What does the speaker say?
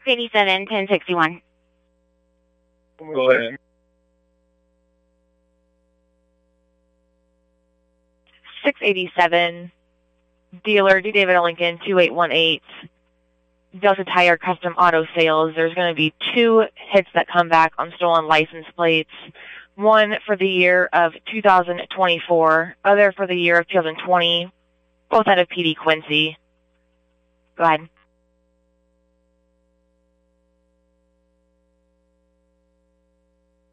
687 1061. Go ahead. 687, dealer D. David Lincoln, 2818, Delta Tire Custom Auto Sales. There's going to be 2 hits that come back on stolen license plates. One for the year of 2024, other for the year of 2020, both out of PD Quincy. Go ahead.